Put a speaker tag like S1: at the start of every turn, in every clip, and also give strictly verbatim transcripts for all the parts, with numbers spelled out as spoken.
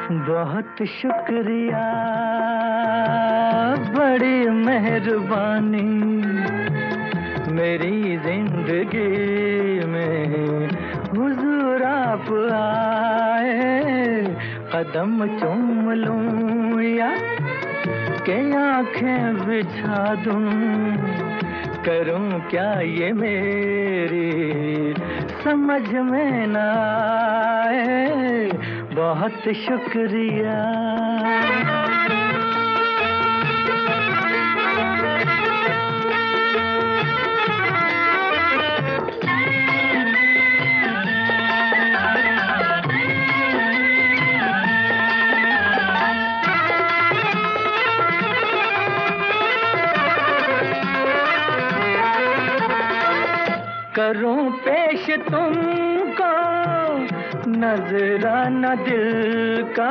S1: बहुत शुक्रिया, बड़ी मेहरबानी, मेरी जिंदगी में हुजूर आप आए। कदम चूम लूं या के आंखें बिछा दूं, करूं क्या ये मेरी समझ में न आए। बहुत शुक्रिया। करूं पेश तुमको नजराना दिल का,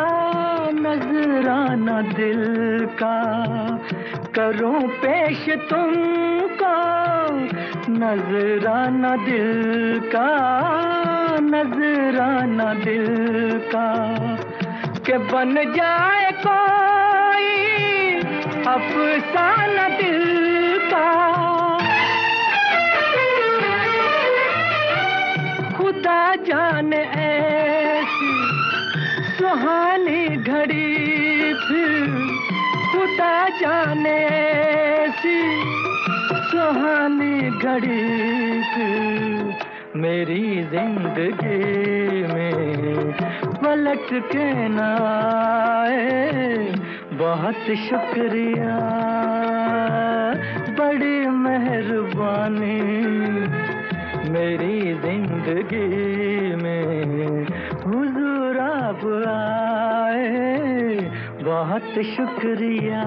S1: नजराना दिल का। करूं पेश तुमको नजराना दिल का, नजराना दिल का। के बन जाए कोई अफसाना दिल का। खुदा जाने ऐसी सुहानी घड़ी फिर, खुदा जाने ऐसी सुहानी घड़ी फिर मेरी जिंदगी में पलट के न आए। बहुत शुक्रिया, बड़ी मेहरबानी, मेरी जिंदगी में हुजूर आप आए। बहुत शुक्रिया।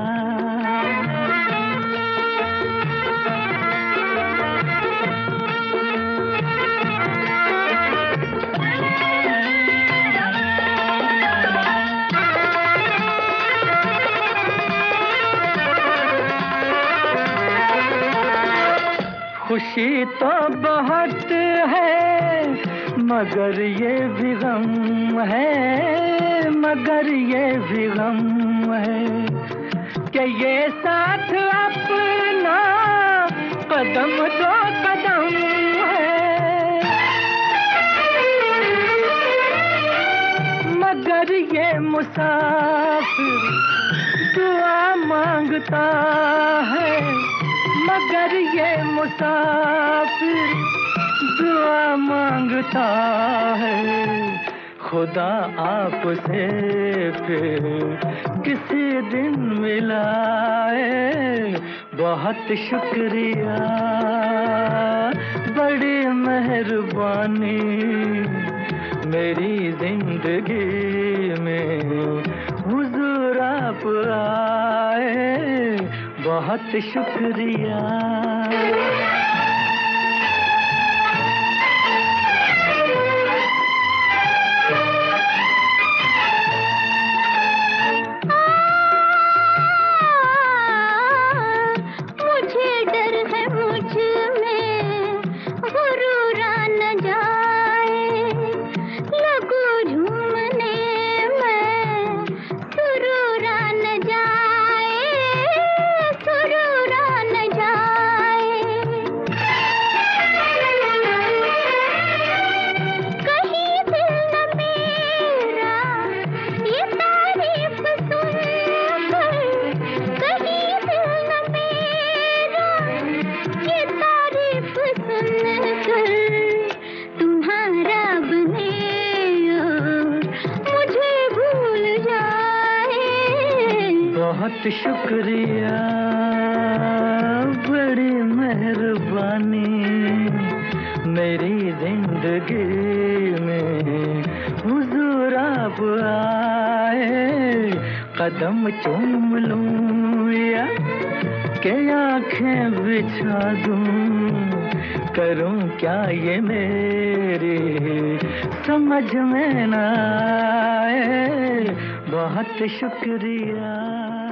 S1: खुशी तो बहुत है मगर ये भी गम है, मगर ये भी गम है कि ये साथ अपना कदम दो कदम है। मगर ये मुसाफिर दुआ मांगता है, मगर ये मुसाफिर दुआ मांगता है। खुदा आपसे फिर किसी दिन मिलाए। बहुत शुक्रिया, बड़ी मेहरबानी, मेरी जिंदगी में हुजूर आप आए। बहुत शुक्रिया। बहुत शुक्रिया, बड़ी मेहरबानी, मेरी जिंदगी में हुजूर आप आए। कदम चूम लूं या के आंखें बिछा दूं, करूं क्या ये मेरी समझ में न आए। बहुत शुक्रिया।